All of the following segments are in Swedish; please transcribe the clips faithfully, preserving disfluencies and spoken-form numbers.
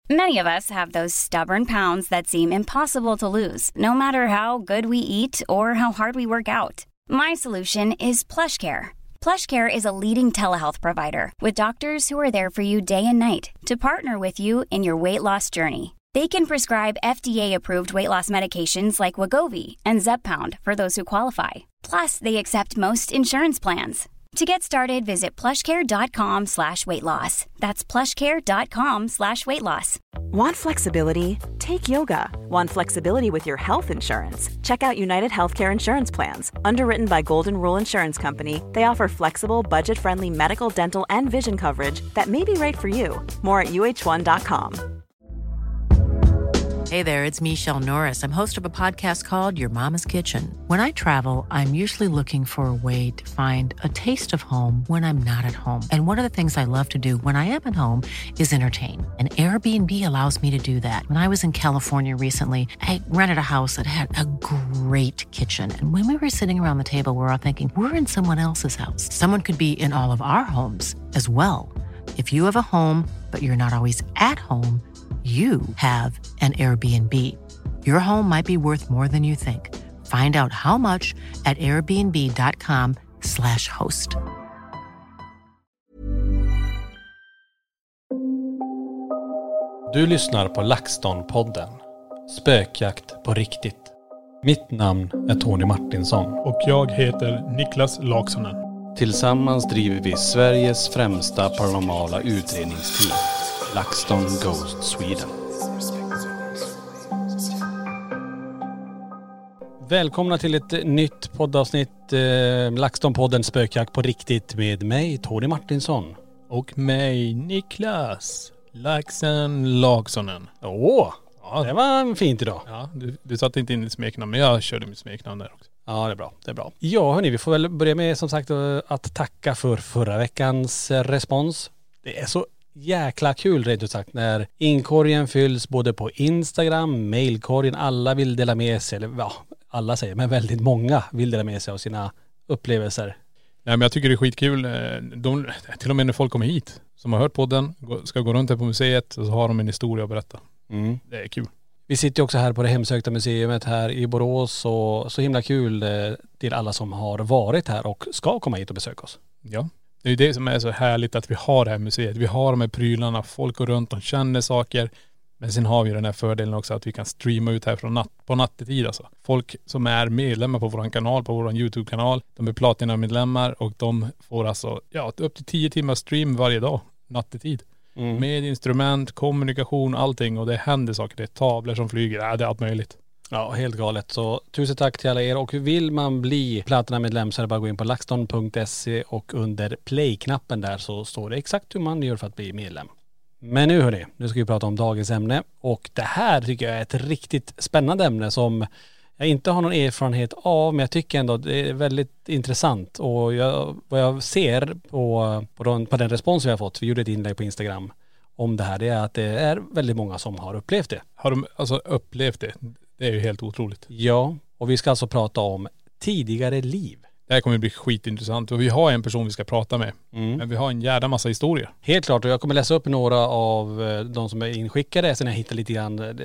Many of us have those stubborn pounds that seem impossible to lose, no matter how good we eat or how hard we work out. My solution is PlushCare. PlushCare is a leading telehealth provider with doctors who are there for you day and night to partner with you in your weight loss journey. They can prescribe F D A-approved weight loss medications like Wegovy and Zepbound for those who qualify. Plus, they accept most insurance plans. To get started, visit plushcare.com slash weight loss. That's plushcare.com slash weight loss. Want flexibility? Take yoga. Want flexibility with your health insurance? Check out United Healthcare Insurance Plans. Underwritten by Golden Rule Insurance Company, they offer flexible, budget-friendly medical, dental, and vision coverage that may be right for you. More at U H one dot com. Hey there, it's Michelle Norris. I'm host of a podcast called Your Mama's Kitchen. When I travel, I'm usually looking for a way to find a taste of home when I'm not at home. And one of the things I love to do when I am at home is entertain. And Airbnb allows me to do that. When I was in California recently, I rented a house that had a great kitchen. And when we were sitting around the table, we were all thinking, we're in someone else's house. Someone could be in all of our homes as well. If you have a home, but you're not always at home, you have an Airbnb. Your home might be worth more than you think. Find out how much at airbnb.com slash host. Du lyssnar på LaxTon-podden. Spökjakt på riktigt. Mitt namn är Tony Martinsson. Och jag heter Niklas Laksonen. Tillsammans driver vi Sveriges främsta paranormala utredningsteam. LaxTon Ghost Sweden. Välkomna till ett nytt poddavsnitt, eh, LaxTon-podden Spökjakt på riktigt med mig, Tony Martinsson. Och mig, Niklas Laxen Laksonen. Åh, ja, det var fint idag. Ja, du, du satte inte in i smeknamn, men jag körde mitt smeknamn där också. Ja, det är bra. Det är bra. Ja, hörni, vi får väl börja med som sagt att tacka för förra veckans respons. Det är så jäkla kul rent ut sagt när inkorgen fylls både på Instagram, mailkorgen, alla vill dela med sig, eller ja, alla säger, men väldigt många vill dela med sig av sina upplevelser. Nej, men jag tycker det är skitkul. De, till och med när folk kommer hit som har hört podden, ska gå runt här på museet och så har de en historia att berätta. Mm. Det är kul. Vi sitter också här på det hemsökta museet här i Borås och så himla kul till alla som har varit här och ska komma hit och besöka oss. Ja. Det är ju det som är så härligt att vi har det här museet. Vi har de här prylarna, folk går runt och känner saker. Men sen har vi den här fördelen också att vi kan streama ut här från natt, på nattetid alltså. Folk som är medlemmar på vår kanal, på vår YouTube-kanal, de är platina-medlemmar och de får alltså ja, upp till tio timmar stream varje dag, nattetid. Mm. Med instrument, kommunikation, allting och det händer saker. Det är tavlor som flyger, ja, det är allt möjligt. Ja, helt galet. Så tusen tack till alla er och vill man bli Platina-medlem så är det bara att gå in på laxton punkt se och under play-knappen där så står det exakt hur man gör för att bli medlem. Men nu hörni, nu ska vi prata om dagens ämne och det här tycker jag är ett riktigt spännande ämne som jag inte har någon erfarenhet av, men jag tycker ändå att det är väldigt intressant och jag, vad jag ser på, på, den, på den respons vi har fått, vi gjorde ett inlägg på Instagram om det här, det är att det är väldigt många som har upplevt det. Har de alltså upplevt det? Det är ju helt otroligt. Ja, och vi ska alltså prata om tidigare liv. Det här kommer bli skitintressant och vi har en person vi ska prata med. Mm. Men vi har en jävla massa historier. Helt klart, och jag kommer läsa upp några av de som är inskickade. Sen jag hittar lite grann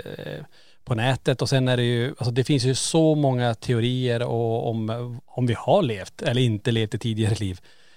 på nätet och sen är det ju, alltså det finns ju så många teorier och om, om vi har levt eller inte levt i tidigare liv.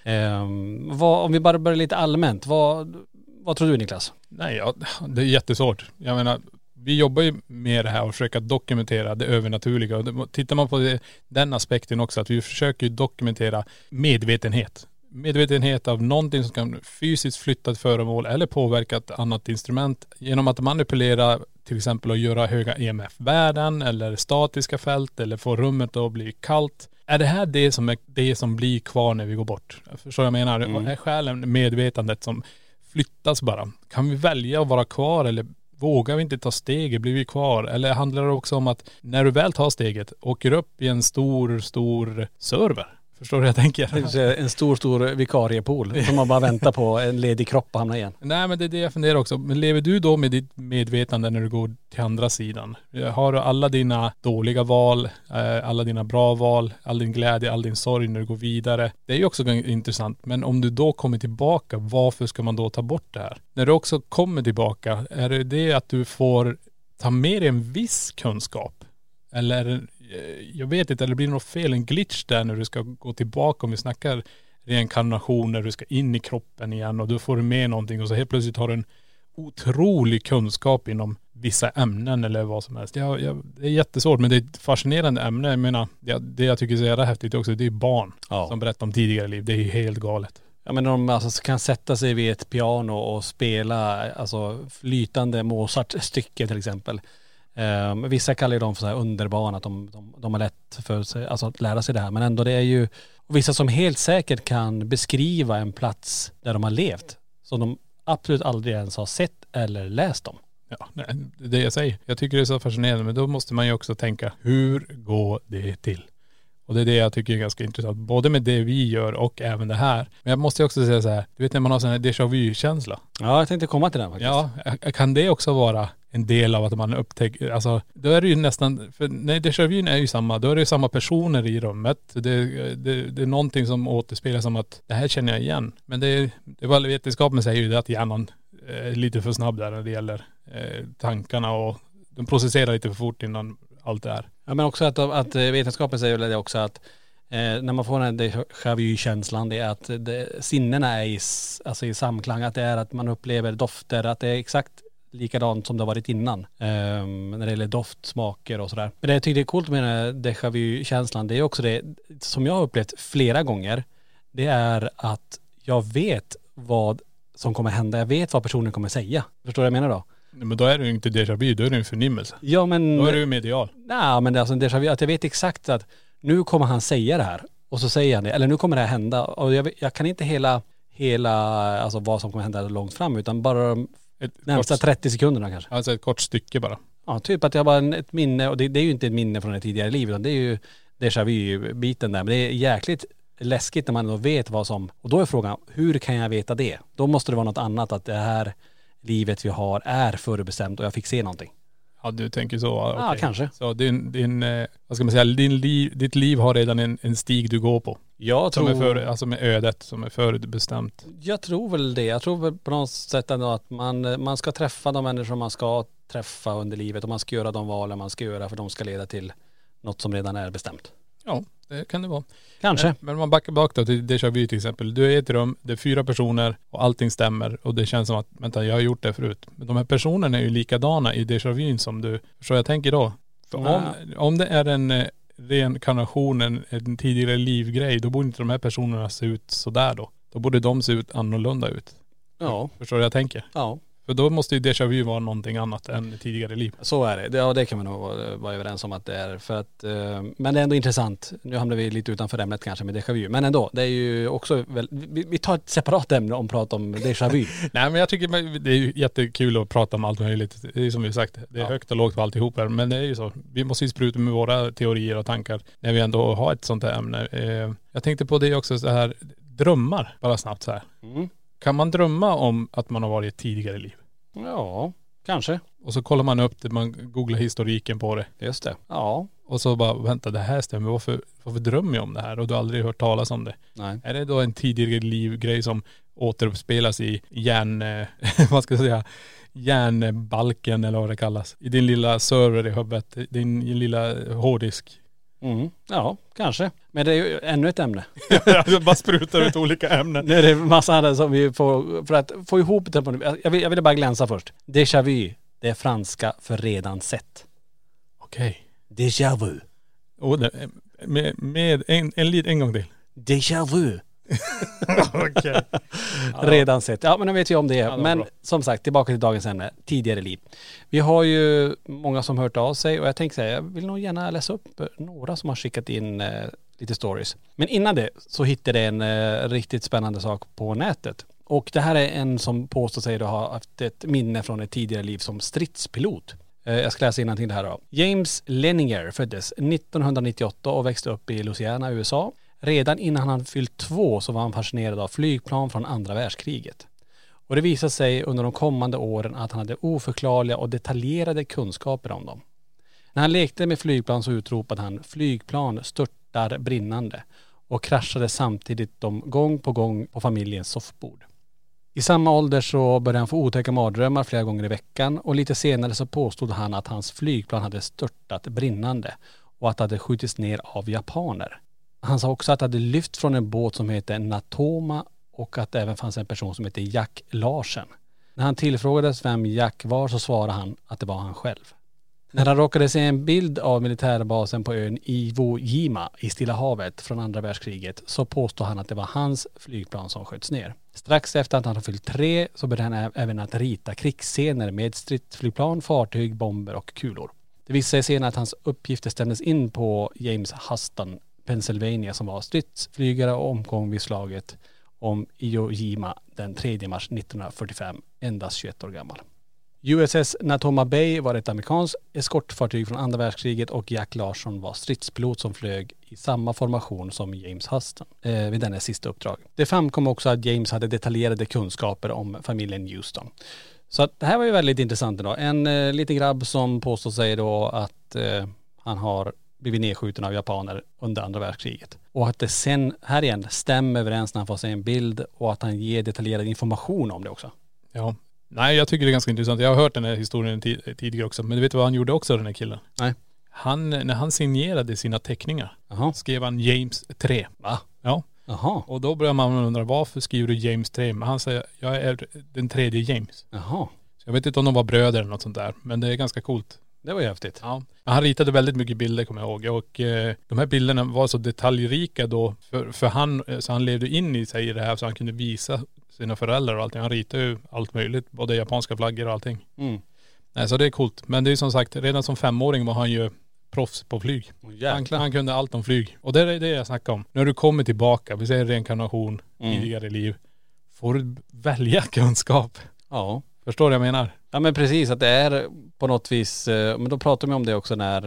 Um, vad, om vi bara börjar lite allmänt, vad, vad tror du Niklas? Nej, ja, det är jättesvårt. Jag menar, vi jobbar ju med det här och försöker dokumentera det övernaturliga. Och tittar man på det, den aspekten också, att vi försöker dokumentera medvetenhet. Medvetenhet av någonting som kan fysiskt flytta ett föremål eller påverka ett annat instrument genom att manipulera till exempel att göra höga E M F-värden eller statiska fält eller få rummet att bli kallt. Är det här det som är det som blir kvar när vi går bort? Jag förstår jag menar. Mm. Är själen medvetandet som flyttas bara? Kan vi välja att vara kvar eller vågar vi inte ta steget, blir vi kvar? Eller handlar det också om att när du väl tar steget, åker upp i en stor, stor server Förstår du vad jag tänker? Det är en stor, stor vikariepool som man bara väntar på en ledig kropp att hamna igen. Nej, men det är det jag funderar också. Men lever du då med ditt medvetande när du går till andra sidan? Har du alla dina dåliga val, alla dina bra val, all din glädje, all din sorg när du går vidare? Det är ju också intressant. Men om du då kommer tillbaka, varför ska man då ta bort det här? När du också kommer tillbaka, är det det att du får ta med dig en viss kunskap? Eller, jag vet inte, eller det blir något fel, en glitch där när du ska gå tillbaka, om vi snackar reinkarnation, när du ska in i kroppen igen och du får med någonting och så helt plötsligt har du en otrolig kunskap inom vissa ämnen eller vad som helst. Jag, jag, det är jättesvårt, men det är ett fascinerande ämne. Jag menar, det, det jag tycker är så jävla häftigt också, det är barn ja. som berättar om tidigare liv. Det är ju helt galet. Ja, men de alltså kan sätta sig vid ett piano och spela alltså flytande Mozart-stycke till exempel. Um, vissa kallar ju dem för så här underbarn, att de, de, de har lätt för sig, alltså att lära sig det här. Men ändå det är ju vissa som helt säkert kan beskriva en plats där de har levt. Som de absolut aldrig ens har sett eller läst om. Ja, nej, det är det jag säger. Jag tycker det är så fascinerande, men då måste man ju också tänka, hur går det till? Och det är det jag tycker är ganska intressant. Både med det vi gör och även det här. Men jag måste också säga så här, du vet när man har sån här déjà vu-känsla. Ja, jag tänkte komma till den faktiskt. Ja, kan det också vara en del av att man upptäcker, alltså då är det ju nästan, för nej, déjà vu är ju samma, då är det ju samma personer i rummet. Det, det, det är någonting som återspelar som att det här känner jag igen. Men det, det var vetenskapen säger ju det att hjärnan är lite för snabb där när det gäller eh, tankarna och de processerar lite för fort innan allt det här. Ja, men också att, att vetenskapen säger det också att eh, när man får den déjà vu-känslan, det är att det, sinnena är i, alltså i samklang, att det är att man upplever dofter, att det är exakt likadant som det har varit innan. Um, när det gäller doft, smaker och sådär. Men det jag tycker är coolt med den här déjà vu-känslan, det är också det som jag har upplevt flera gånger. Det är att jag vet vad som kommer hända. Jag vet vad personen kommer säga. Förstår du vad jag menar då? Men då är det ju inte déjà vu, då är det en förnimmelse. Ja, men... Då är det ju medial. Nej, men det är alltså en déjà vu, att jag vet exakt att nu kommer han säga det här. Och så säger han det. Eller nu kommer det här hända. Och jag, jag kan inte hela, hela, alltså vad som kommer hända långt fram, utan bara ett närmsta kort, trettio sekunderna kanske. Alltså ett kort stycke bara. Ja, typ att jag bara ett minne, och det, det är ju inte ett minne från ett tidigare liv, utan det är ju déjà vu-biten där. Men det är jäkligt läskigt när man då vet vad som, och då är frågan, hur kan jag veta det? Då måste det vara något annat, att det här livet vi har är förbestämt och jag fick se någonting. Ja, du tänker så. Okay. Ja, kanske. Så din, din, vad ska man säga, din liv, ditt liv har redan en, en stig du går på. Jag som tror... är för, alltså med ödet, som är förbestämt. Jag tror väl det. Jag tror väl på något sätt ändå att man, man ska träffa de människor man ska träffa under livet, och man ska göra de valen man ska göra, för de ska leda till något som redan är bestämt. Ja, det kan det vara. Kanske. Men, men man backar bak då till déjà vu till exempel. Du är i ett rum, det är fyra personer och allting stämmer och det känns som att, vänta, jag har gjort det förut. Men de här personerna är ju likadana i déjà vu som du, så jag tänker då. För om, om det är en eh, reinkarnation, en, en tidigare livgrej, då borde inte de här personerna se ut sådär då. Då borde de se ut annorlunda ut. Ja. Förstår du vad jag tänker? Ja. För då måste ju déjà vu vara någonting annat än tidigare liv. Så är det. Ja, det kan man nog vara, vara överens om att det är. För att, eh, men det är ändå intressant. Nu hamnar vi lite utanför ämnet kanske med déjà vu. Men ändå, det är ju också väl, vi, vi tar ett separat ämne om prat om déjà vu. Nej, men jag tycker det är ju jättekul att prata om allt möjligt. Det är som vi sagt, det är ja. högt och lågt på alltihop här. Men det är ju så. Vi måste ju spruta med våra teorier och tankar när vi ändå har ett sånt här ämne. Eh, jag tänkte på det också så här, drömmar, bara snabbt så här. Mm. Kan man drömma om att man har varit i ett tidigare liv? Ja, kanske. Och så kollar man upp det, man googlar historiken på det. Just det. Ja. Och så bara, vänta, det här stämmer. Varför, varför drömmer jag om det här? Och du har aldrig hört talas om det. Nej. Är det då en tidigare livgrej som återuppspelas i järn, vad ska jag säga, järnbalken eller vad det kallas? I din lilla server i huvudet, din lilla hårddisk. Mm. Ja, kanske. Men det är ju ännu ett ämne. Du bara sprutar ut olika ämnen. Nej, det är massa andra som vi får, för att få ihop det. På, jag, vill, jag ville bara glänsa först. Déjà vu, det är franska för redan sett. Okej. Okay. Déjà vu. Oh, det, med med en, en, en gång till. Déjà vu. Okej. Redan sett. Ja, men nu vet vi om det. Ja, det men bra. Som sagt, tillbaka till dagens ämne. Tidigare liv. Vi har ju många som hört av sig, och jag tänker säga, jag vill nog gärna läsa upp några som har skickat in eh, lite stories. Men innan det så hittade jag en eh, riktigt spännande sak på nätet. Och det här är en som påstår sig att ha haft ett minne från ett tidigare liv som stridspilot. Eh, jag ska läsa innantill till det här då. James Leninger föddes nittonhundranittioåtta och växte upp i Louisiana, U S A. Redan innan han fyllt två så var han fascinerad av flygplan från andra världskriget. Och det visade sig under de kommande åren att han hade oförklarliga och detaljerade kunskaper om dem. När han lekte med flygplan så utropade han flygplan störtar brinnande och kraschade samtidigt de gång på gång på familjens soffbord. I samma ålder så började han få otäcka mardrömmar flera gånger i veckan och lite senare så påstod han att hans flygplan hade störtat brinnande och att det hade skjutits ner av japaner. Han sa också att det hade lyft från en båt som heter Natoma och att det även fanns en person som heter Jack Larsen. När han tillfrågades vem Jack var så svarade han att det var han själv. När han råkade se en bild av militärbasen på ön Iwo Jima i Stilla havet från andra världskriget så påstod han att det var hans flygplan som sköts ner. Strax efter att han hade fyllt tre så började han även att rita krigsscener med stridsflygplan, fartyg, bomber och kulor. Det visade sig senare att hans uppgifter stämdes in på James Huston, Pennsylvania, som var stridsflygare och omkom vid slaget om Iwo Jima den tredje mars nittonhundrafyrtiofem, endast tjugoett år gammal. U S S Natoma Bay var ett amerikanskt eskortfartyg från andra världskriget och Jack Larson var stridspilot som flög i samma formation som James Huston eh, vid denna sista uppdrag. Det framkom också att James hade detaljerade kunskaper om familjen Houston. Så att det här var ju väldigt intressant idag. En eh, liten grabb som påstår sig då att eh, han har blivit nedskjuten av japaner under andra världskriget. Och att det sen, här igen, stämmer överens när han får se en bild och att han ger detaljerad information om det också. Ja. Nej, jag tycker det är ganska intressant. Jag har hört den här historien t- tidigare också. Men du vet vad han gjorde också, den här killen? Nej. Han, när han signerade sina teckningar, Aha. skrev han James tre. Va? Ja. Jaha. Och då börjar man undra, varför skriver du James tre? Men han säger, jag är den tredje James. Jaha. Så jag vet inte om de var bröder eller något sånt där. Men det är ganska coolt. Det var ju häftigt. Ja. Han ritade väldigt mycket bilder, kommer jag ihåg. Och eh, de här bilderna var så detaljrika då. För, för han, så han levde in i sig i det här så han kunde visa sina föräldrar och allting. Han ritade ju allt möjligt. Både japanska flaggor och allting. Mm. Nej, så det är coolt. Men det är som sagt, redan som femåring var han ju proffs på flyg. Oh, han, han kunde allt om flyg. Och det är det jag snackar om. När du kommer tillbaka, vi säger reinkarnation, mm. tidigare liv. Får du välja kunskap. Ja. Förstår du vad jag menar? Ja men precis, att det är på något vis, men då pratar vi om det också när,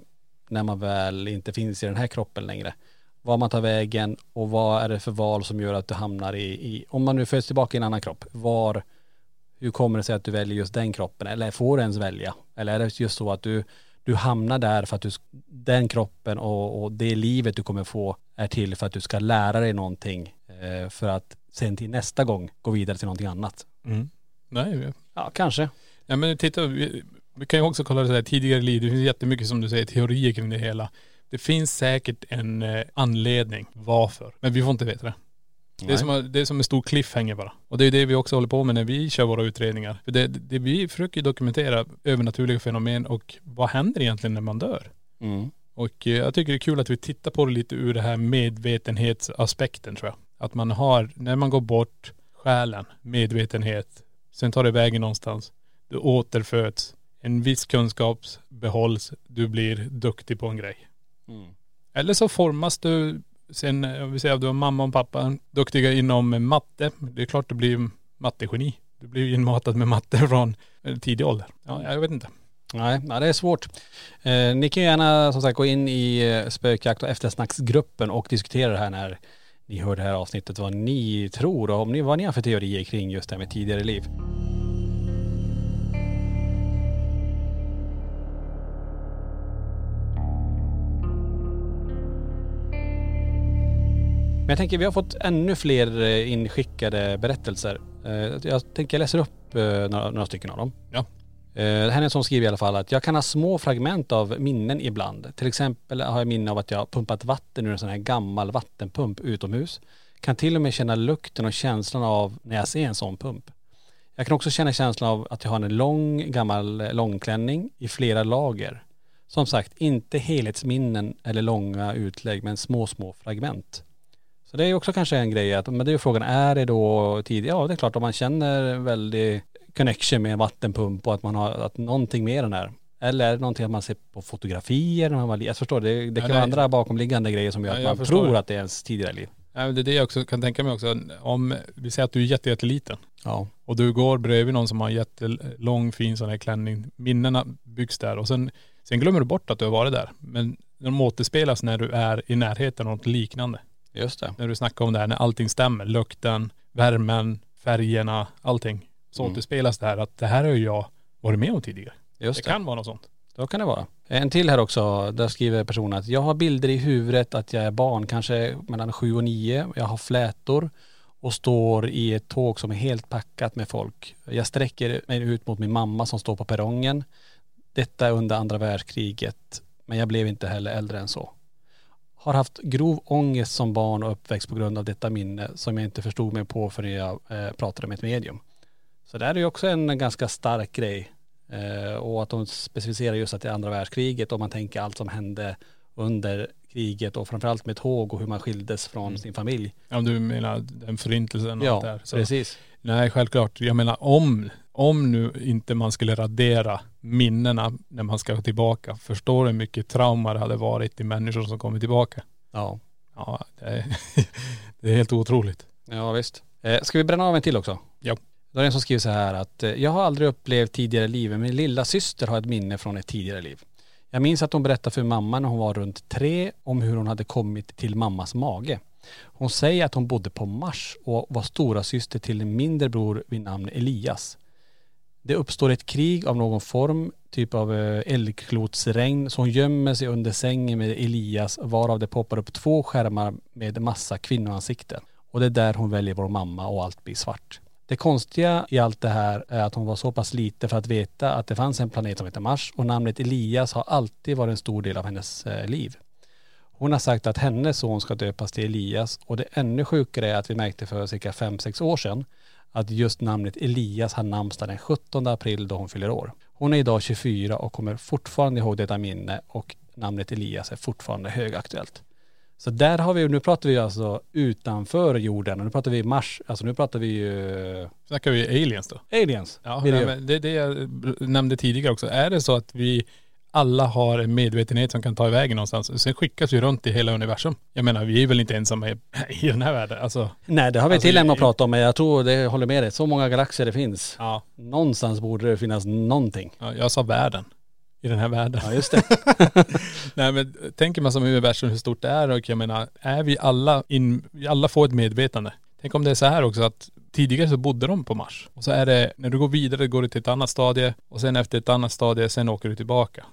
när man väl inte finns i den här kroppen längre. Var man tar vägen och vad är det för val som gör att du hamnar i, i om man nu föds tillbaka i en annan kropp, var, hur kommer det sig att du väljer just den kroppen? Eller får du ens välja? Eller är det just så att du, du hamnar där för att du, den kroppen och, och det livet du kommer få är till för att du ska lära dig någonting eh, för att sen till nästa gång gå vidare till någonting annat? Mm. Nej. Ja, kanske. Ja men titta, vi, vi kan ju också kolla det så här, tidigare liv. Det finns jättemycket som du säger, teorier kring det hela. Det finns säkert en eh, anledning varför. Men vi får inte veta det. Det är, som, det är som en stor cliffhanger bara. Och det är det vi också håller på med när vi kör våra utredningar. För det, det vi försöker dokumentera övernaturliga fenomen och vad händer egentligen när man dör. Mm. Och eh, jag tycker det är kul att vi tittar på det lite ur det här medvetenhetsaspekten, tror jag. Att man har, när man går bort, själen, medvetenhet, sen tar det vägen någonstans. Du återföds. En viss kunskap behålls. Du blir duktig på en grej. Mm. Eller så formas du sen, vi säger att du har mamma och pappa duktiga inom matte. Det är klart du blir mattegeni. Du blir inmatad med matte från tidig ålder. Ja, jag vet inte. Nej, ja, det är svårt. Eh, ni kan gärna som sagt gå in i spökjakt och eftersnacksgruppen och diskutera det här när ni hör det här avsnittet, vad ni tror och om ni, vad ni har för teorier kring just det här med tidigare liv. Men jag tänker vi har fått ännu fler inskickade berättelser. Jag tänker jag läser upp några, några stycken av dem. Ja. Det här är en som skriver i alla fall att jag kan ha små fragment av minnen ibland. Till exempel har jag minne av att jag har pumpat vatten ur en sån här gammal vattenpump utomhus. Kan till och med känna lukten och känslan av när jag ser en sån pump. Jag kan också känna känslan av att jag har en lång gammal långklänning i flera lager. Som sagt, inte helhetsminnen eller långa utlägg men små små fragment. Så det är också kanske en grej att, men det är ju frågan, är det då tidigt? Ja, det är klart om man känner väldigt connection med en vattenpump och att man har att någonting mer än här. Eller är det någonting att man ser på fotografier när man var, jag förstår det, det kan ja, vara andra bakomliggande grejer som gör ja, att man tror det. Att det är ens tidigare liv. Ja, det är det jag också kan tänka mig också. Om vi säger att du är jätte, jätteliten. Ja. Och du går bredvid någon som har en jättelång fin sån här klänning. Minnena byggs där och sen, sen glömmer du bort att du har varit där. Men de återspelas när du är i närheten av något liknande. Just det. När du snackar om det här, när allting stämmer. Lukten, värmen, färgerna, allting. Så Mm. återspelas det här att det här har ju jag varit med om tidigare. Just Det det. kan vara något sånt. Då kan det vara. En till här också, där skriver personen att jag har bilder i huvudet att jag är barn, kanske mellan sju och nio. Jag har flätor och står i ett tåg som är helt packat med folk. Jag sträcker mig ut mot min mamma som står på perrongen. Detta under andra världskriget, men jag blev inte heller äldre än så. Har haft grov ångest som barn och uppväxt på grund av detta minne som jag inte förstod mig på förrän jag eh, pratade med ett medium. Så det är ju också en ganska stark grej. Eh, och att de specificerar just att det är andra världskriget och man tänker allt som hände under kriget och framförallt med tåg och hur man skildes från Mm. sin familj. Ja, du menar den förintelsen och Ja, allt där. Så. precis. Nej, självklart. Jag menar om, om nu inte man skulle radera minnena när man ska tillbaka. Förstår du hur mycket trauma det hade varit i människor som kommer tillbaka? Ja, Ja, det är, det är helt otroligt. ja visst. Eh, ska vi bränna av en till också? Ja. Då är det en som skriver så här att eh, jag har aldrig upplevt tidigare liv, men min lilla syster har ett minne från ett tidigare liv. Jag minns att hon berättade för mamma när hon var runt tre om hur hon hade kommit till mammas mage. Hon säger att hon bodde på Mars och var stora syster till en mindre bror vid namn Elias. Det uppstår ett krig av någon form, typ av eh, eldklotsregn, så hon gömmer sig under sängen med Elias, varav det poppar upp två skärmar med massa kvinnoansikten. Och det är där hon väljer vår mamma och allt blir svart. Det konstiga i allt det här är att hon var så pass lite för att veta att det fanns en planet som heter Mars och namnet Elias har alltid varit en stor del av hennes eh, liv. Hon har sagt att hennes son ska döpas till Elias och det ännu sjukare är att vi märkte för cirka fem sex år sedan att just namnet Elias har namnsdag den sjuttonde april då hon fyller år. Hon är idag tjugofyra och kommer fortfarande ihåg detta minne och namnet Elias är fortfarande högaktuellt. Så där har vi, nu pratar vi alltså utanför jorden och nu pratar vi Mars, alltså nu pratar vi ju Snackar vi aliens då? aliens. Ja, Vill nej, jag- men det är det jag nämnde tidigare också. Är det så att vi alla har en medvetenhet som kan ta iväg någonstans. Sen skickas vi runt i hela universum. Jag menar, vi är väl inte ensamma i, i den här världen. Alltså, Nej, det har vi Alltså, till ämne att i- prata om, men jag tror, det håller med dig, så många galaxer det finns. ja, Någonstans borde det finnas någonting. ja, jag sa världen. I den här världen. Ja, just det. Nej, men tänker man som universum hur stort det är och jag menar, är vi alla in, vi alla får ett medvetande. Tänk om det är så här också att tidigare så bodde de på Mars. Och så är det, när du går vidare går du till ett annat stadie och sen efter ett annat stadie sen åker du tillbaka.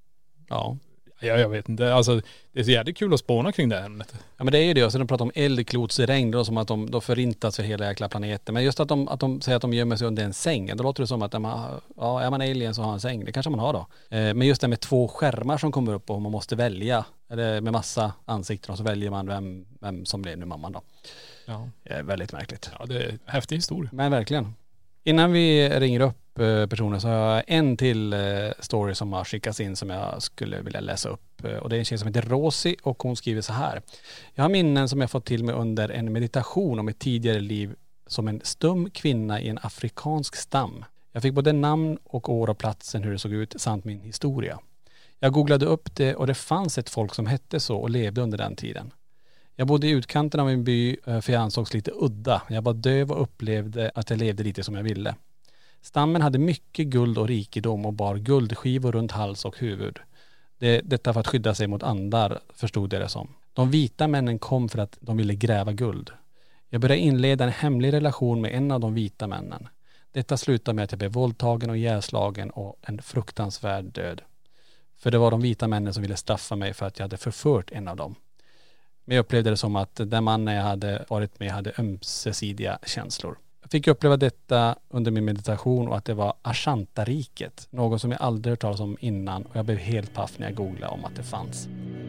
Ja. Ja, jag vet inte. Alltså det är så jävligt kul att spåna kring det här ämnet. Ja men det är ju det, och sen de pratar om eldklotsregn då, som att de då förintas för hela jäkla planeten. Men just att de, att de säger att de gömmer sig under en säng, då låter det som att man, ja, är man alien så har en säng, det kanske man har då. Eh, men just det med två skärmar som kommer upp och man måste välja, eller med massa ansikten och så väljer man vem, vem som blir nu mamman då. Ja. Det är väldigt märkligt. Ja, det är en häftig historia. Men verkligen. Innan vi ringer upp eh, personer så har jag en till eh, story som har skickats in som jag skulle vilja läsa upp. Eh, och det är en tjej som heter Rosie och hon skriver så här. Jag har minnen som jag fått till mig under en meditation om ett tidigare liv som en stum kvinna i en afrikansk stam. Jag fick både namn och år och platsen hur det såg ut samt min historia. Jag googlade upp det och det fanns ett folk som hette så och levde under den tiden. Jag bodde i utkanten av en by för jag ansågs lite udda. Jag var döv och upplevde att jag levde lite som jag ville. Stammen hade mycket guld och rikedom och bar guldskivor runt hals och huvud. Det, detta för att skydda sig mot andar, förstod jag det som. De vita männen kom för att de ville gräva guld. Jag började inleda en hemlig relation med en av de vita männen. Detta slutade med att jag blev våldtagen och ihjälslagen och en fruktansvärd död. För det var de vita männen som ville straffa mig för att jag hade förfört en av dem. Men jag upplevde det som att den mannen jag hade varit med hade ömsesidiga känslor. Jag fick uppleva detta under min meditation och att det var Ashantariket. Något som jag aldrig hört talas om innan och jag blev helt paff när jag googlade om att det fanns.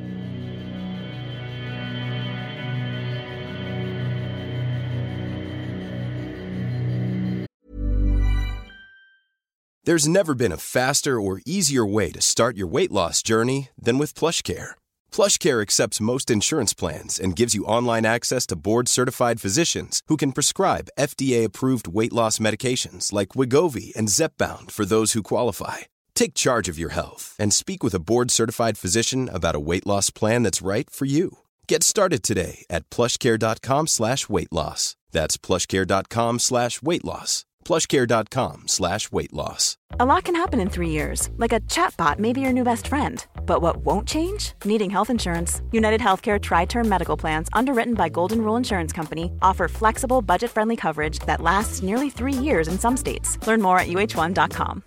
There's never been a faster or easier way to start your weight loss journey than with PlushCare. PlushCare accepts most insurance plans and gives you online access to board-certified physicians who can prescribe F D A-approved weight loss medications like Wegovy and Zepbound for those who qualify. Take charge of your health and speak with a board-certified physician about a weight loss plan that's right for you. Get started today at plushcare.com slash weight loss. That's plushcare.com slash weight loss. plushcare.com slash weight loss. A lot can happen in three years, like a chatbot may be your new best friend. But what won't change? Needing health insurance. United Healthcare Tri-Term Medical Plans, underwritten by Golden Rule Insurance Company, offer flexible, budget-friendly coverage that lasts nearly three years in some states. Learn more at U H one dot com.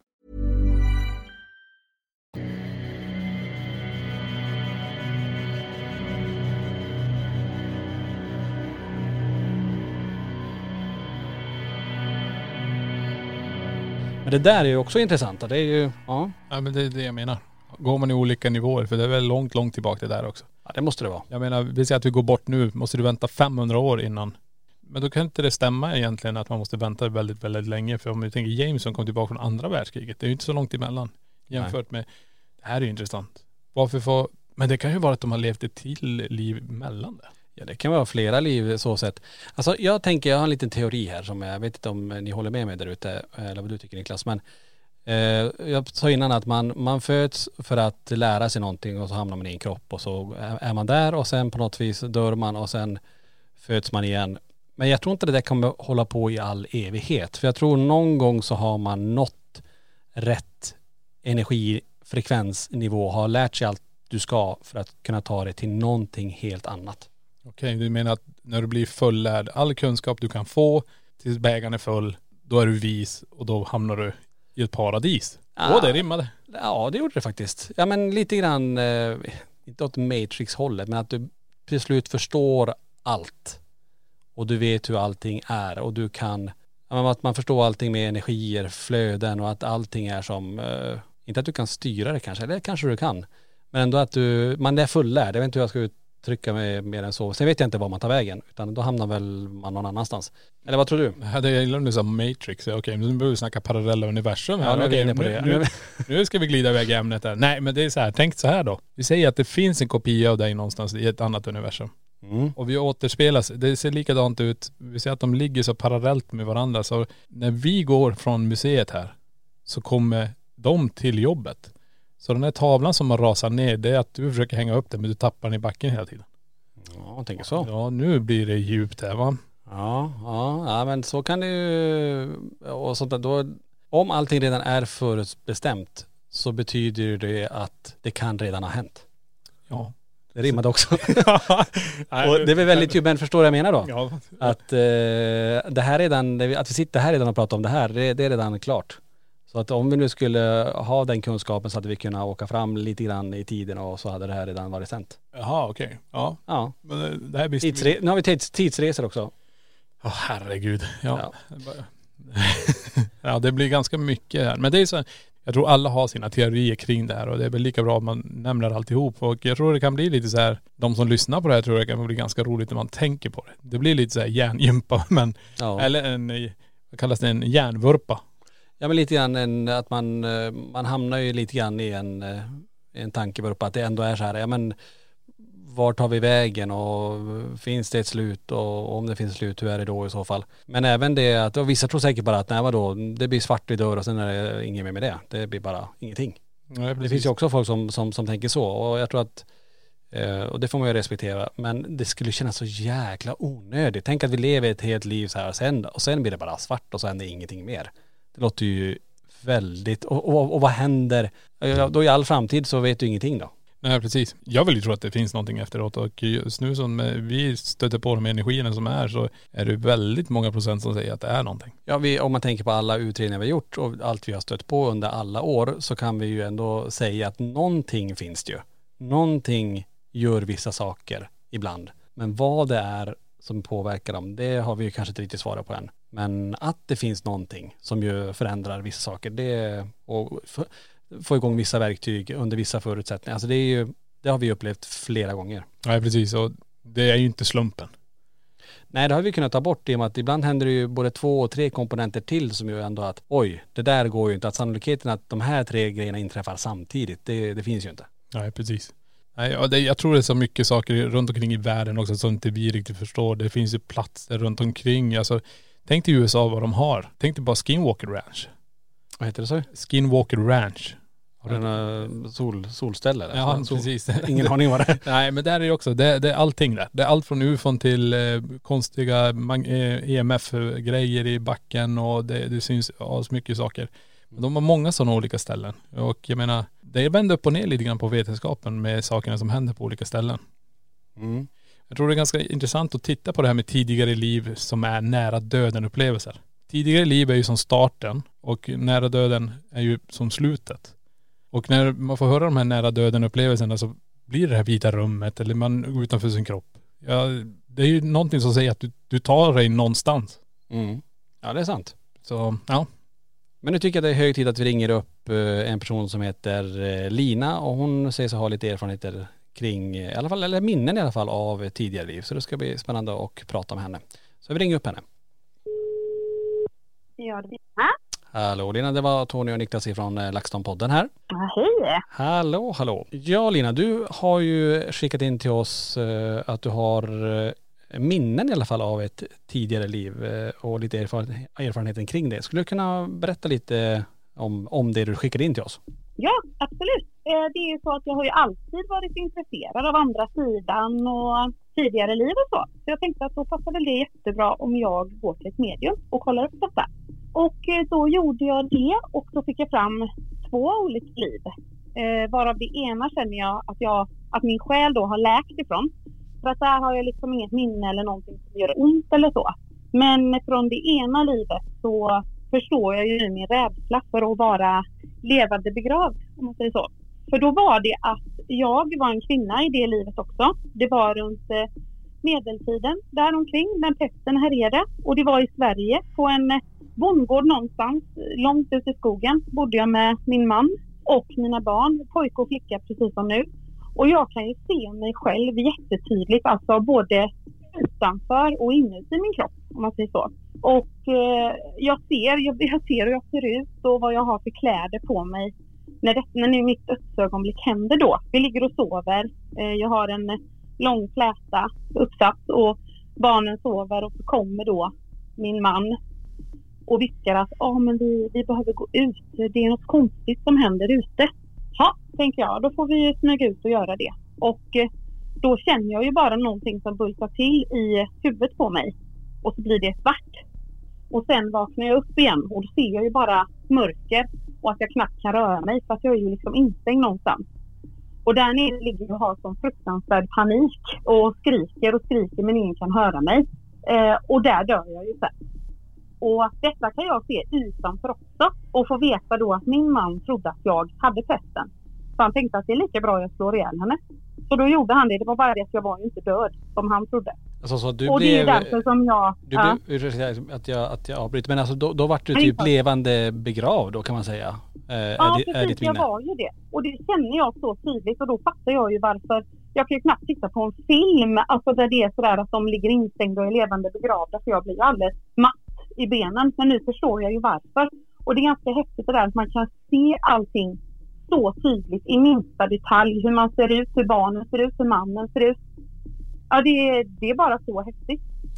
Men det där är ju också intressant. Det är ju, ja. Ja men det är det jag menar. Går man i olika nivåer, för det är väl långt, långt tillbaka det där också. Ja, det måste det vara. Jag menar, vi säger att vi går bort nu, måste du vänta femhundra år innan. Men då kan inte det stämma egentligen att man måste vänta väldigt, väldigt länge. För om vi tänker James som kom tillbaka från andra världskriget, det är ju inte så långt emellan. Jämfört Nej. med, det här är ju intressant. Varför får, men det kan ju vara att de har levt ett till liv mellan det. Ja, det kan vara flera liv så sätt. Alltså jag tänker, jag har en liten teori här som jag vet inte om ni håller med mig där ute, eller vad du tycker Niklas, men eh, jag sa innan att man, man föds för att lära sig någonting och så hamnar man i en kropp och så är man där och sen på något vis dör man och sen föds man igen. Men jag tror inte det där kommer hålla på i all evighet, för jag tror någon gång så har man nått rätt energifrekvensnivå, har lärt sig allt du ska för att kunna ta det till någonting helt annat. Okej, du menar att när du blir fullärd, all kunskap du kan få tills bägaren är full, då är du vis och då hamnar du i ett paradis. Åh, Ja. det rimmade. Ja, det gjorde det faktiskt. Ja, men lite grann, eh, inte åt Matrix-hållet, men att du till slut förstår allt. Och du vet hur allting är och du kan, ja, men att man förstår allting med energier, flöden och att allting är som, eh, inte att du kan styra det kanske, eller kanske du kan. Men ändå att du, man är fullärd, jag vet inte hur jag ska uttrycka mig mer än så. Sen vet jag inte var man tar vägen, utan då hamnar väl man någon annanstans. Eller vad tror du? Jag hade gillat om du sa Matrix. Okej, nu börjar vi snacka parallella universum här. Ja, nu är vi Okej, inne på nu, det. Nu, nu ska vi glida iväg i ämnet här. Nej, men det är så här, tänk så här då. Vi säger att det finns en kopia av dig någonstans i ett annat universum. Mm. Och vi återspelas, det ser likadant ut. Vi ser att de ligger så parallellt med varandra. Så när vi går från museet här så kommer de till jobbet. Så den här tavlan som har rasat ner, det är att du försöker hänga upp den men du tappar den i backen hela tiden. Ja, jag tänker så. Ja, nu blir det djupt här va? Ja, ja, ja, men så kan det ju, och sånt där, då, om allting redan är förutbestämt så betyder det att det kan redan ha hänt. Ja. Det rimmade också. Och det är väl väldigt djupt, men förstår vad jag menar då? Ja. Att eh, det här redan, att vi sitter här redan och pratar om det här, det, det är redan klart. Så att om vi nu skulle ha den kunskapen så hade vi kunnat åka fram lite grann i tiden och så hade det här redan varit sent. Jaha, okej. Okay. Ja. Ja. Men det, det här blir... Tidsre- nu har vi tids- tidsresor också. Åh oh, herregud. Ja. Ja. Ja, det blir ganska mycket här. Men det är så, jag tror alla har sina teorier kring det här och det är väl lika bra att man nämner alltihop. Och jag tror det kan bli lite så här, de som lyssnar på det här tror jag kan bli ganska roligt när man tänker på det. Det blir lite så här hjärngympa, men Ja. eller en, vad kallas det, en hjärnvurpa. Ja, men lite grann en, att man, man hamnar ju lite grann i en, en tankevurpa, att det ändå är så här, ja men var tar vi vägen och finns det ett slut och om det finns ett slut, hur är det då i så fall? Men även det att, och vissa tror säkert bara att nej vadå, det blir svart i dörr och sen är det inget mer med det. Det blir bara ingenting. Ja, det finns ju också folk som, som, som tänker så och jag tror att, och det får man ju respektera, men det skulle kännas så jäkla onödigt. Tänk att vi lever ett helt liv så här och sen, och sen blir det bara svart och så händer ingenting mer. Det låter ju väldigt, och, och, och vad händer? Då i all framtid så vet du ingenting då. Nej, precis. Jag vill ju tro att det finns någonting efteråt och just nu som vi stöter på de energierna som är så är det väldigt många procent som säger att det är någonting. Ja, vi, om man tänker på alla utredningar vi har gjort och allt vi har stött på under alla år så kan vi ju ändå säga att någonting finns det ju. Någonting gör vissa saker ibland. Men vad det är som påverkar dem, det har vi ju kanske inte riktigt svarat på än. Men att det finns någonting som ju förändrar vissa saker, det och för, få igång vissa verktyg under vissa förutsättningar. Alltså det är ju, det har vi upplevt flera gånger. Nej, precis. Och det är ju inte slumpen. Nej, det har vi kunnat ta bort i och med att ibland händer det ju både två och tre komponenter till som ju ändå att oj, det där går ju inte. Att sannolikheten att de här tre grejerna inträffar samtidigt, det, det finns ju inte. Nej, precis. Nej, och det, jag tror det är så mycket saker runt omkring i världen också som inte vi riktigt förstår. Det finns ju platser runt omkring. Alltså, tänk dig U S A vad de har. Tänk dig bara Skinwalker Ranch. Vad heter det så? Skinwalker Ranch. Har du en sol, solställe eller? Ja, sol, precis. Ingen aning vad det är. Nej, men där är det också. Det, det är allting där. Det är allt från U F O till eh, konstiga mag- eh, E M F-grejer i backen och det, det syns så mycket saker. Men de har många sådana olika ställen. Och jag menar, det vänder upp och ner lite grann på vetenskapen med sakerna som händer på olika ställen. Mm. Jag tror det är ganska intressant att titta på det här med tidigare liv som är nära döden upplevelser. Tidigare liv är ju som starten och nära döden är ju som slutet. Och när man får höra de här nära döden upplevelserna så blir det här vita rummet eller man går utanför sin kropp. Ja, det är ju någonting som säger att du, du tar dig någonstans. Mm. Ja, det är sant. Så, ja. Men nu tycker jag det är hög tid att vi ringer upp en person som heter Lina och hon säger sig ha lite erfarenheter kring, i alla fall, eller minnen i alla fall av tidigare liv. Så det ska bli spännande att prata med henne. Så vi ringer upp henne. Ja, det är Hallå Lina, det var Tony och Niklas ifrån LaxTon-podden här. Ja, hej. Hallå, hallå. Ja Lina, du har ju skickat in till oss uh, att du har uh, minnen i alla fall av ett tidigare liv uh, och lite erfaren- erfarenheten kring det. Skulle du kunna berätta lite om, om det du skickade in till oss? Ja, absolut. Eh, det är ju så att jag har ju alltid varit intresserad av andra sidan och tidigare liv och så. Så jag tänkte att då passar väl det jättebra om jag går till ett medium och kollar upp detta. Och eh, då gjorde jag det och då fick jag fram två olika liv. Eh, varav det ena känner jag att, jag att min själ då har läkt ifrån. För att där har jag liksom inget minne eller någonting som gör ont eller så. Men från det ena livet så förstår jag ju min rädsla för att vara levande begravd, om man säger så. För då var det att jag var en kvinna i det livet också. Det var runt medeltiden, där omkring, när pesten härjade. Och det var i Sverige, på en bondgård någonstans, långt ute i skogen, bodde jag med min man och mina barn, pojke och flicka precis som nu. Och jag kan ju se mig själv jättetydligt, alltså både utanför och inuti min kropp, om man säger så. Och eh, jag ser jag, jag ser hur jag ser ut och vad jag har för kläder på mig när, det, när nu mitt dödsögonblick händer då. Vi ligger och sover. Eh, jag har en lång fläta uppsatt och barnen sover och så kommer då min man och viskar att ah, men vi, vi behöver gå ut. Det är något konstigt som händer ute. Ja, tänker jag. Då får vi smyga ut och göra det. Och eh, då känner jag ju bara någonting som bultar till i huvudet på mig. Och så blir det svart. Och sen vaknar jag upp igen och då ser jag ju bara mörker och att jag knappt kan röra mig för att jag är ju liksom instängd någonstans. Och där nere ligger jag och har sån fruktansvärd panik och skriker och skriker men ingen kan höra mig. Eh, och där dör jag ju sen. Och detta kan jag se utanför också och få veta då att min man trodde att jag hade pesten. Så han tänkte att det är lika bra jag slår ihjäl henne. Så då gjorde han det. Det var bara det att jag var ju inte död som han trodde. Alltså, så du och blev, det är därför som jag... Du ja. blev, att jag, att jag avbryter, men alltså då, då var du typ levande begravd då kan man säga. Eh, ja, är det, precis. Är jag var ju det. Och det känner jag så tydligt och då fattar jag ju varför. Jag kan ju knappt titta på en film alltså där det är sådär att de ligger instängda och är levande begravda för jag blir alldeles matt i benen. Men nu förstår jag ju varför. Och det är ganska häftigt det där att man kan se allting så tydligt i minsta detalj. Hur man ser ut, hur barnen ser ut, hur mannen ser ut. Ja, det är, det är bara så häftigt.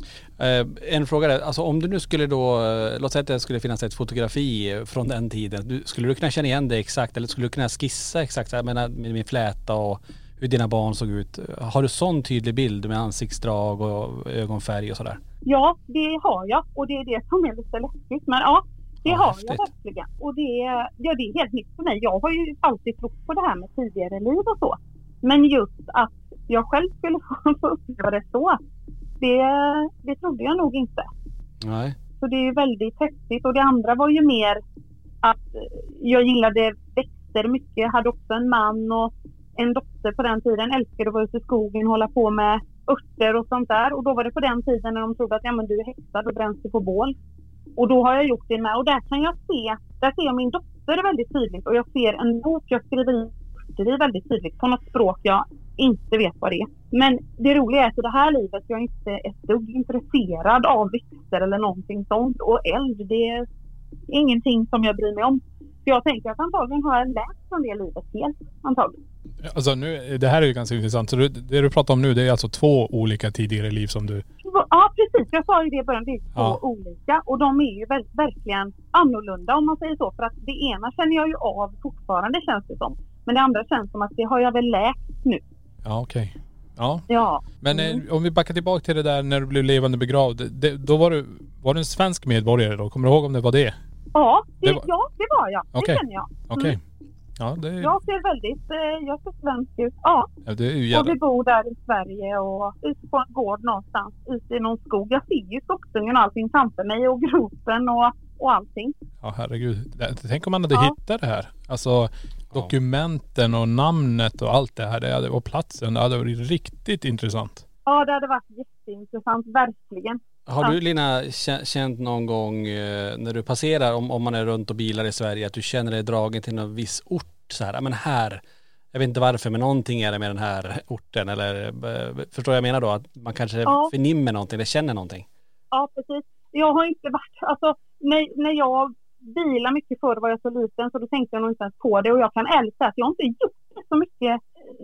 Eh, en fråga är, alltså om du nu skulle då, eh, låt säga att det skulle finnas ett fotografi från den tiden. Du, skulle du kunna känna igen det exakt eller skulle du kunna skissa exakt jag menar, med min fläta och hur dina barn såg ut? Har du sån tydlig bild med ansiktsdrag och ögonfärg och sådär? Ja, det har jag och det är det som är lite läskigt. Men ja, det ja, har häftigt. Jag verkligen. Och det är, ja, det är helt nytt för mig. Jag har ju alltid trott på det här med tidigare liv och så. Men just att jag själv skulle få uppleva det så, det, det trodde jag nog inte. Nej. Så det är väldigt häftigt. Och det andra var ju mer att jag gillade växter mycket. Jag hade också en man och en dotter på den tiden. Älskade att vara ute i skogen och hålla på med örter och sånt där. Och då var det på den tiden när de trodde att ja, men du är häxad och bränns du på bål. Och då har jag gjort det med. Och där kan jag se, där ser jag min dotter väldigt tydligt. Och jag ser en bok jag skriver i det är väldigt tydligt på något språk jag inte vet vad det är. Men det roliga är att i det här livet jag är inte ett dugg intresserad av växter eller någonting sånt. Och eld, det är ingenting som jag bryr mig om. Så jag tänker att antagligen har jag lärt från det livet helt, antagligen. Alltså nu, det här är ju ganska intressant. Så det, det du pratar om nu, det är alltså två olika tidigare liv som du... Ja, precis. Jag sa ju det i början. Det är två ja. olika. Och de är ju ver- verkligen annorlunda om man säger så. För att det ena känner jag ju av fortfarande, känns det som. Men det andra känns som att det har jag väl lärt nu. Ja, okej. Okay. Ja. ja. Men mm. eh, om vi backar tillbaka till det där när du blev levande begravd. Det, då var du, var du en svensk medborgare då? Kommer du ihåg om det var det? Ja, det, det var... ja, det var jag. Det okay. känner jag. Mm. Okej. Okay. Ja, det är... Jag ser väldigt, eh, jag ser svensk ut. Ja, ja det är ju jävla... och vi bor där i Sverige och ute på en gård någonstans, ute i någon skog. Jag ser ju skogsungen och allting framför mig och gropen och, och allting. Ja, herregud. Tänk om man hade Ja. hittat det här. Alltså dokumenten och namnet och allt det här. Det hade, och platsen. Det hade varit riktigt intressant. Ja, det hade varit jätteintressant, verkligen. Har Ja. du, Lina, kä- känt någon gång eh, när du passerar, om, om man är runt och bilar i Sverige, att du känner dig dragen till någon viss ort så här, men här, jag vet inte varför, men någonting är det med den här orten, eller eh, förstår jag menar då, att man kanske Ja. förnimmer någonting eller känner någonting? Ja, precis. Jag har inte varit, alltså när, när jag bilar mycket förr var jag så liten, så då tänkte jag nog inte ens på det, och jag kan ärligt säga att jag har inte gjort det så mycket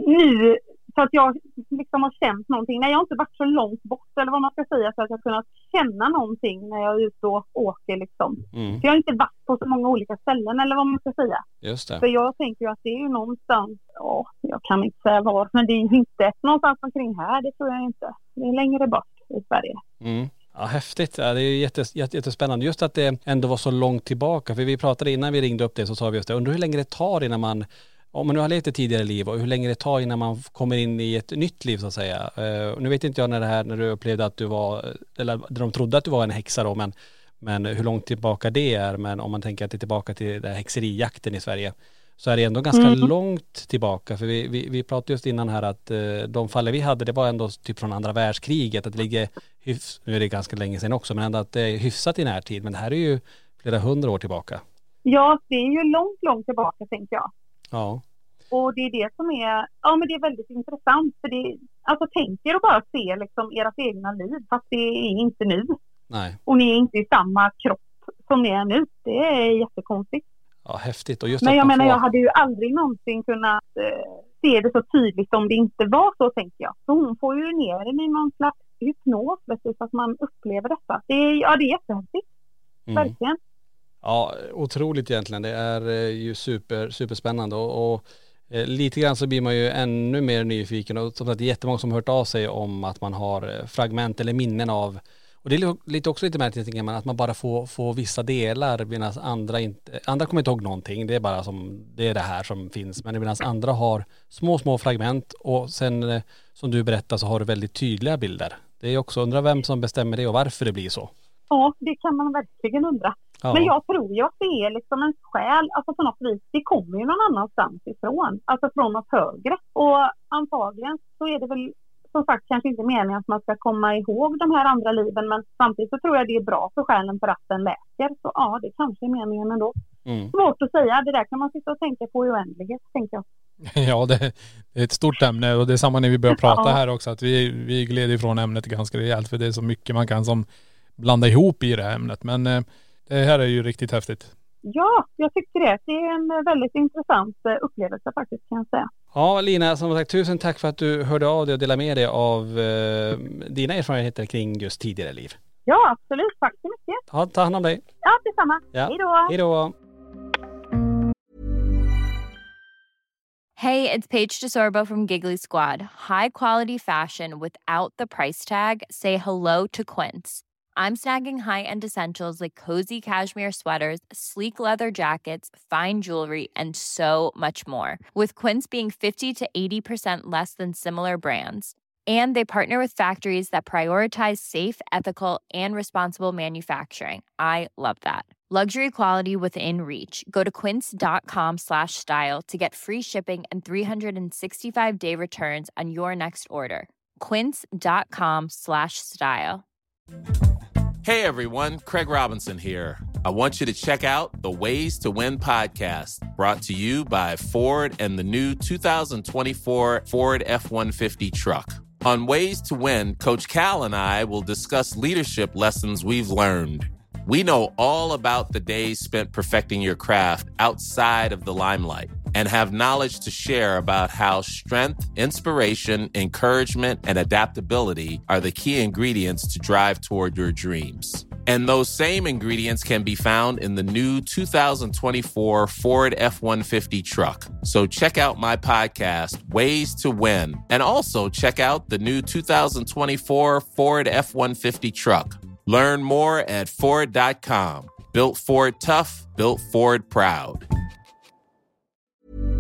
nu så att jag liksom har känt någonting. Nej, jag har inte varit så långt bort, eller vad man ska säga, så att jag kunnat känna någonting när jag är ute och åker liksom. Mm. För jag har inte varit på så många olika ställen, eller vad man ska säga. Just det. För jag tänker ju att det är ju någonstans, ja, jag kan inte säga var, men det är ju inte någonstans omkring här, det tror jag inte. Det är längre bort i Sverige. Mm. Ja, häftigt. Ja, det är jättes, jättes, jättespännande. Just att det ändå var så långt tillbaka. För vi pratade innan vi ringde upp det, så sa vi just det. Undrar hur länge det tar innan man, om man nu har levt ett tidigare liv, och hur länge det tar innan man kommer in i ett nytt liv så att säga. Uh, nu vet inte jag när det här, när du upplevde att du var, eller de trodde att du var en häxa då, men, men hur långt tillbaka det är. Men om man tänker att det är tillbaka till den här häxerijakten i Sverige, så är det ändå ganska Mm. långt tillbaka. För vi, vi, vi pratade just innan här att uh, de fallen vi hade, det var ändå typ från andra världskriget, att det ligger hyfs, nu är det ganska länge sedan också, men ändå att det är hyfsat i närtid. Men det här är ju flera hundra år tillbaka. Ja, det är ju långt, långt tillbaka, tänker jag. Ja. Och det är det som är, ja men det är väldigt intressant, för det, alltså tänk er att bara se liksom ert egna liv, fast det är inte nu. Nej. Och ni är inte i samma kropp som ni är nu. Det är jättekonstigt. Ja, häftigt. Och just Men att jag man menar, får... jag hade ju aldrig någonsin kunnat eh, se det så tydligt om det inte var så, tänker jag. Så hon får ju ner den i någon slags hypnos, vet du, så att man upplever detta. Det är, ja, det är jättehäftigt. Mm. Verkligen. Ja, otroligt egentligen. Det är eh, ju super, superspännande och, och eh, lite grann så blir man ju ännu mer nyfiken, och som sagt det är jättemånga som har hört av sig om att man har eh, fragment eller minnen av, och det är lite också lite märkligt tänker man, att man bara får, får vissa delar medan andra inte, andra kommer inte ihåg någonting, det är bara som, det är det här som finns, men medan andra har små små fragment, och sen eh, som du berättar så har du väldigt tydliga bilder. Det är också, undrar vem som bestämmer det och varför det blir så. Ja, det kan man verkligen undra. Ja. Men jag tror ju att det är liksom en själ, alltså på något vis, det kommer ju någon annanstans ifrån, alltså från något högre. Och antagligen så är det väl som sagt kanske inte meningen att man ska komma ihåg de här andra liven, men samtidigt så tror jag det är bra för själen för att den läker. Så ja, det kanske är meningen ändå. Mm. Svårt att säga, det där kan man sitta och tänka på i oändlighet, tänker jag. Ja, det är ett stort ämne, och det är samma när vi börjar prata Ja. här också, att vi, vi gleder ifrån ämnet ganska rejält, för det är så mycket man kan som blanda ihop i det här ämnet. Men eh, det här är ju riktigt häftigt. Ja, jag tycker det. Det är en väldigt intressant eh, upplevelse faktiskt, kan jag säga. Ja, Lina, som sagt tusen tack för att du hörde av dig och delade med dig av eh, dina erfarenheter kring just tidigare liv. Ja, absolut. Tack så mycket. Ja, ta hand om dig. Ja, detsamma. Ja. Hej då. Hej då. Hey, it's Paige DeSorbo from Giggly Squad. High quality fashion without the price tag. Say hello to Quince. I'm snagging high-end essentials like cozy cashmere sweaters, sleek leather jackets, fine jewelry, and so much more. With Quince being fifty to eighty percent less than similar brands. And they partner with factories that prioritize safe, ethical, and responsible manufacturing. I love that. Luxury quality within reach. Go to quince.com slash style to get free shipping and three sixty-five day returns on your next order. Quince.com slash style. Hey everyone, Craig Robinson here. I want you to check out the Ways to Win podcast, brought to you by Ford and the new two thousand twenty-four Ford F one fifty truck. On Ways to Win, Coach Cal and I will discuss leadership lessons we've learned. We know all about the days spent perfecting your craft outside of the limelight and have knowledge to share about how strength, inspiration, encouragement, and adaptability are the key ingredients to drive toward your dreams. And those same ingredients can be found in the new two thousand twenty-four Ford F one fifty truck. So check out my podcast, Ways to Win, and also check out the new two thousand twenty-four Ford F one fifty truck. Learn more at Ford dot com. Built Ford tough, built Ford proud.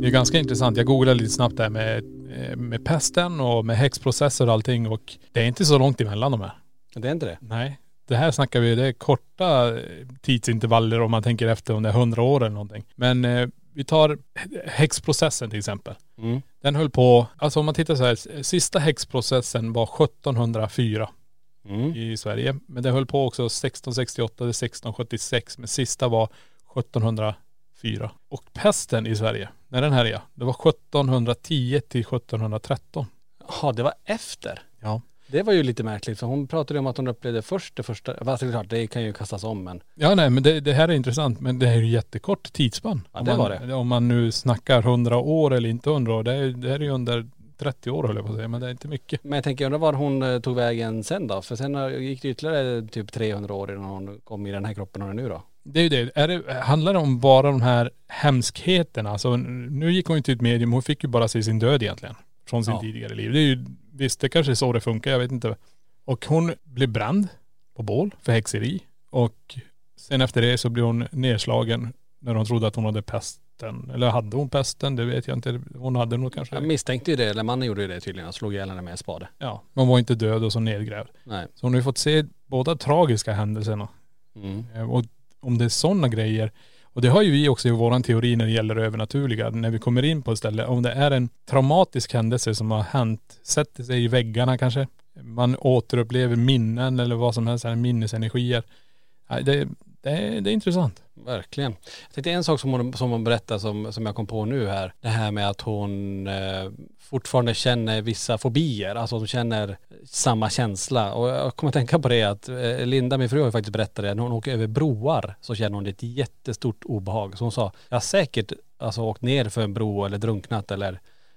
Det är ganska intressant. Jag googlade lite snabbt där med, med pesten och med häxprocesser och allting och det är inte så långt emellan de här. Det är inte det? Nej. Det här snackar vi, det är korta tidsintervaller om man tänker efter om det är hundra år eller någonting. Men eh, vi tar häxprocessen till exempel. Mm. Den höll på, alltså om man tittar så här, sista häxprocessen var sjuttonhundrafyra mm. i Sverige. Men det höll på också sexton sextioåtta till sexton sjuttiosex. Men sista var sjuttonhundrafyra. Och pesten i Sverige, när den här är, det var sjuttonhundratio till sjuttonhundratretton. Ja, det var efter. Ja. Det var ju lite märkligt för hon pratade om att hon upplevde först det första, alltså klart det kan ju kastas om men. Ja nej men det, det här är intressant men det är ju jättekort tidsspann. Ja, det om man, var det. Om man nu snackar hundra år eller inte hundra år, det är, det är ju under trettio år höll jag på att säga, men det är inte mycket. Men jag tänker undra var hon tog vägen sen då, för sen gick det ytterligare typ trehundra år innan hon kom i den här kroppen hon är nu då. Det är ju det. Är det, handlar det om bara de här hemskheterna? Alltså nu gick hon ju till ett medium, hon fick ju bara se sin död egentligen. Från sin ja. tidigare liv. Det är ju, visst det kanske är så det funkar, jag vet inte. Och hon blev bränd på bål för häxeri. Och sen efter det så blev hon nedslagen när hon trodde att hon hade pesten. Eller hade hon pesten? Det vet jag inte. Hon hade nog kanske. Jag misstänkte ju det, eller mannen gjorde ju det tydligen. Han slog ihjäl henne med en spade. Ja, men hon var inte död och så nedgrävd. Nej. Så hon har ju fått se båda tragiska händelserna. Mm. Och om det är sådana grejer. Och det har ju vi också i våran teori när det gäller övernaturliga. När vi kommer in på ett ställe. Om det är en traumatisk händelse som har hänt. Sätter sig i väggarna kanske. Man återupplever minnen eller vad som helst. Minnesenergier. Det, det, är, det är intressant. Verkligen. Jag tänkte en sak som hon, som hon berättade som, som jag kom på nu här. Det här med att hon eh, fortfarande känner vissa fobier. Alltså hon känner samma känsla. Och jag kommer att tänka på det att eh, Linda, min fru, har ju faktiskt berättat det. När hon åker över broar så känner hon ett jättestort obehag. Så hon sa, jag har säkert alltså, åkt ner för en bro eller drunknat eller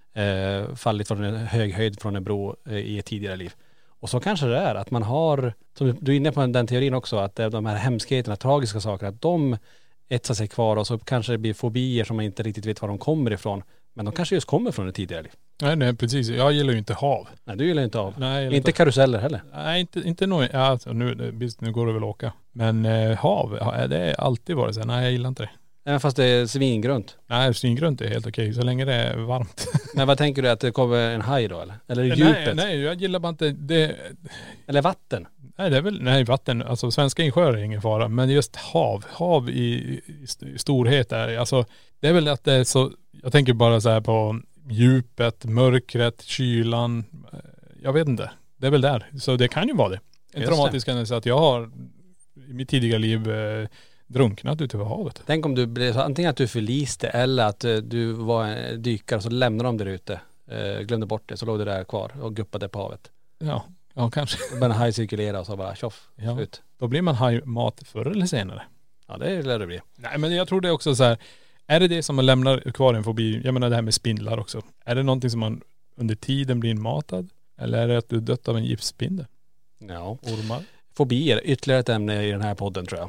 eh, fallit från en hög höjd från en bro eh, i ett tidigare liv. Och så kanske det är att man har, som du är inne på den teorin också, att de här hemskheterna, tragiska saker, att de etsar sig kvar och så kanske det blir fobier som man inte riktigt vet var de kommer ifrån. Men de kanske just kommer från ett tidigare liv. Nej, nej precis. Jag gillar ju inte hav. Nej, du gillar inte hav. Nej, inte, inte karuseller heller. Nej, inte, inte nog. Ja, alltså, nu, nu går det väl att åka. Men eh, hav, det är alltid varit så. Nej, jag gillar inte det. Även fast det är svingrönt. Nej, svingrönt är helt okej så länge det är varmt. Men vad tänker du, att det kommer en haj då eller? Eller nej, djupet? Nej, jag gillar bara inte det. Eller vatten? Nej, det är väl, nej vatten, alltså svenska insjöar är ingen fara. Men just hav, hav i, i, i storhet är, alltså det är väl att det är så, jag tänker bara så här på djupet, mörkret, kylan. Jag vet inte. Det är väl där. Så det kan ju vara det. En just traumatisk händelse att jag har i mitt tidigare liv eh, drunknat ute över havet. Tänk om du blev så antingen att du förliste eller att du var en dykare så lämnade de där ute. Eh, glömde bort det, så låg det där kvar och guppade på havet. Ja, ja kanske. Då började haj cirkulera och så bara tjoff, ja, slut. Då blir man hajmat förr eller senare. Ja, det lär det bli. Nej, men jag tror det är också så här, är det det som man lämnar kvar en fobi, jag menar det här med spindlar också. Är det någonting som man under tiden blir matad? Eller är det att du dött av en giftspindel? Ja. Ormar? Fobier, ytterligare ett ämne i den här podden tror jag.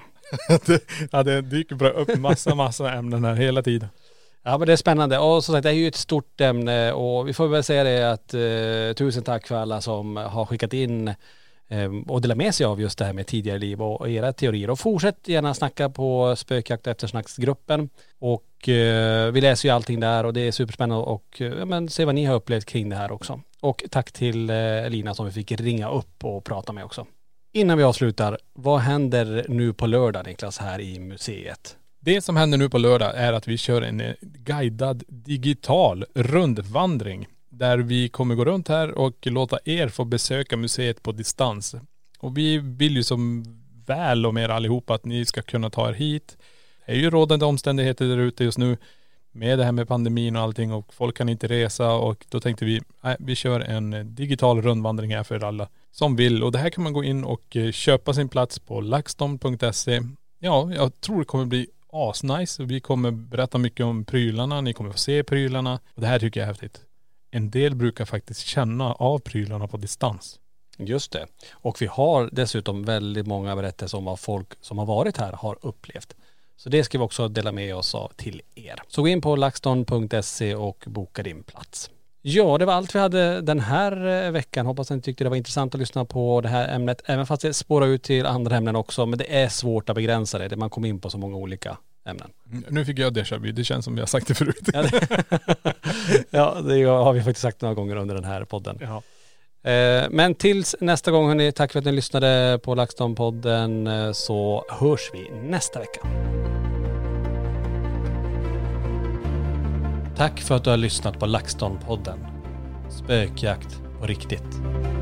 Ja, det dyker bara upp massa, massa ämnen här hela tiden. Ja, men det är spännande. Och som sagt, det är ju ett stort ämne och vi får väl säga det att eh, tusen tack för alla som har skickat in eh, och delat med sig av just det här med tidigare liv och era teorier. Och fortsätt gärna snacka på Spökjakt och eftersnacksgruppen. Och eh, vi läser ju allting där och det är superspännande och eh, men, se vad ni har upplevt kring det här också. Och tack till eh, Lina som vi fick ringa upp och prata med också. Innan vi avslutar, vad händer nu på lördag Niklas här i museet? Det som händer nu på lördag är att vi kör en guidad digital rundvandring där vi kommer gå runt här och låta er få besöka museet på distans. Och vi vill ju som väl om er allihopa att ni ska kunna ta er hit. Det är ju rådande omständigheter där ute just nu med det här med pandemin och allting och folk kan inte resa och då tänkte vi, nej, vi kör en digital rundvandring här för alla som vill. Och det här kan man gå in och köpa sin plats på laxton punkt se. Ja, jag tror det kommer bli asnice. Vi kommer berätta mycket om prylarna. Ni kommer få se prylarna. Och det här tycker jag är häftigt. En del brukar faktiskt känna av prylarna på distans. Just det. Och vi har dessutom väldigt många berättelser om vad folk som har varit här har upplevt. Så det ska vi också dela med oss av till er. Så gå in på laxton punkt se och boka din plats. Ja, det var allt vi hade den här veckan. Hoppas att ni tyckte det var intressant att lyssna på det här ämnet. Även fast det spårar ut till andra ämnen också. Men det är svårt att begränsa det. Man kommer in på så många olika ämnen. Nu fick jag déjà vu. Det känns som vi har sagt det förut. Ja, det, ja, det har vi faktiskt sagt några gånger under den här podden. Ja. Men tills nästa gång, hörni, tack för att ni lyssnade på LaxTon-podden, så hörs vi nästa vecka. Tack för att du har lyssnat på LaxTon-podden. Spökjakt på riktigt.